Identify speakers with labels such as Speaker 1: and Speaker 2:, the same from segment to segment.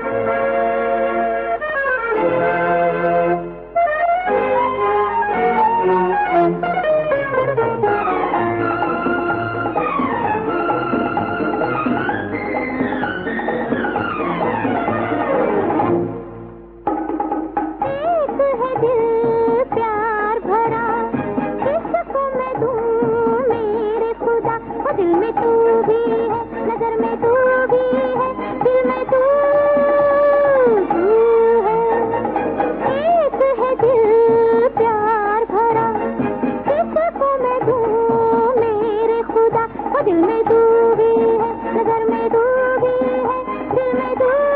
Speaker 1: दिल में तू भी है, नजर में तू भी है, दिल में तू है। एक है दिल प्यार भरा, किसको मैं दूं मेरे खुदा। वो दिल में तू भी है, नजर में तू भी है, दिल में तू है।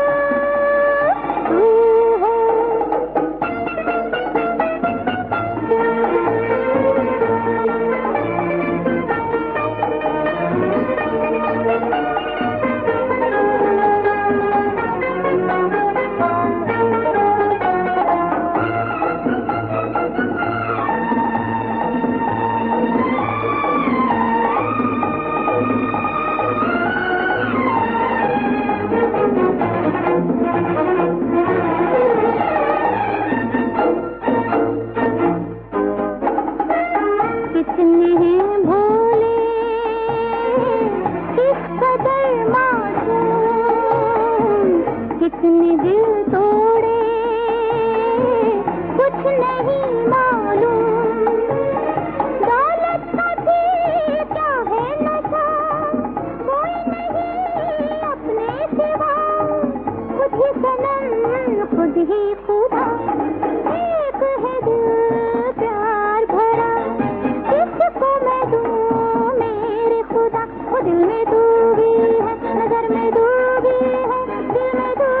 Speaker 1: कितने हैं भोले, किस कदर मासूम, कितने दिल तोड़े, कुछ नहीं मालूम। दौलत का भी क्या है नशा, कोई नहीं अपने सिवा, खुद ही सनम खुद ही खुदा। एक है दिल प्यार भरा, किसको मैं दूं मेरे खुदा। वो दिल में तू भी है, नजर में तू भी है, दिल में तू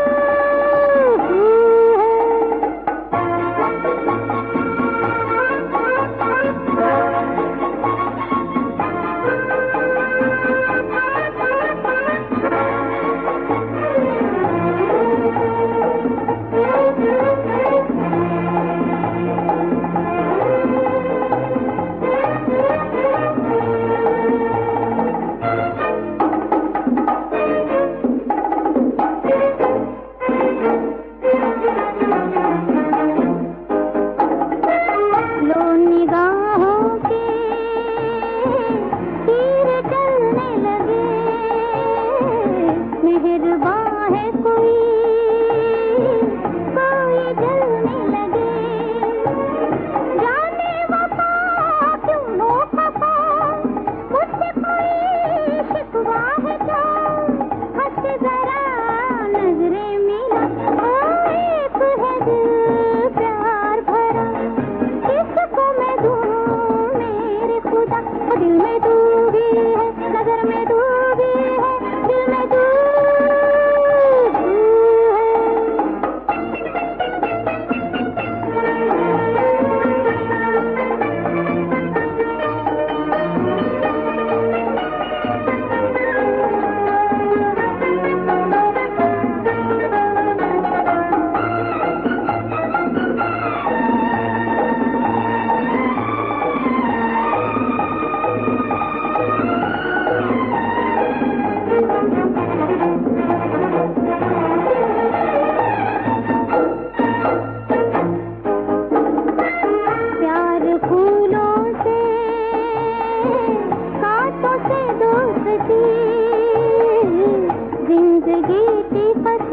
Speaker 1: दिल में तू भी है, नजर में तू भी है, दिल में तू जिंदगी की